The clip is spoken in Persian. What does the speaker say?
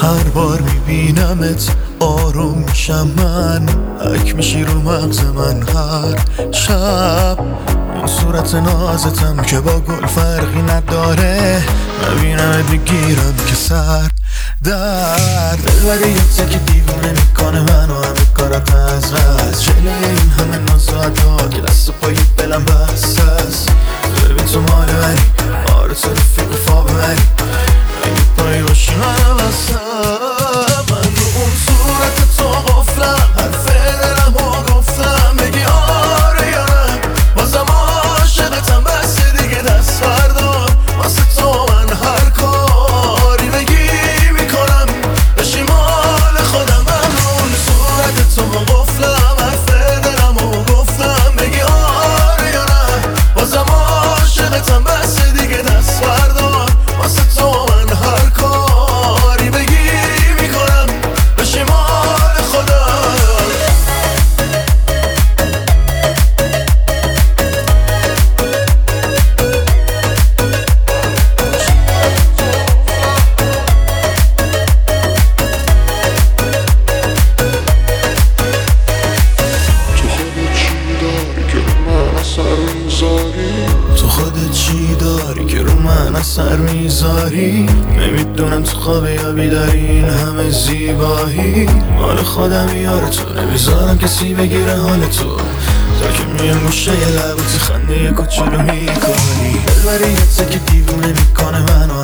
هر بار میبینمت آروم میشم من، حک میشی رو مغز من هر شب. اون صورت نازتم که با گل فرقی نداره، نبینمت میگیرم که سر درد. دلبری یه که دیوونه میکنه منو، همه کارت از رست جلوی این همه ناز و عدا که دست و پای دلم بست است. ببین تو مال منی، آره تو رفیق فا ببری، اگه پایی باشی منو بستم. من رو اون صورت تو غفلم، حرف دلم رو گفتم، بگی آره یا نه، بازم عاشقتم بس دیگه دست بردار. واسه تو من هر کاری بگی میکنم، بشی مال خودم. من رو اون صورت تو غفلم، حرف دلم رو گفتم، بگی آره یا نه، بازم عاشقتم بس دیگه دست بردار. واسه تو من هر کاری بگی میکنم، بشی مال خودم. تو خودت چی داری که رو من اثر میذاری؟ نمیدونم تو خوابه یا بیداری این همه زیبایی مال خودم یار تو، نمیذارم کسی بگیره حال تو. تا که میام گوشه یه لبوتی خنده یه کوچولو میکنی، دلبری یه که دیوونه میکنه منو،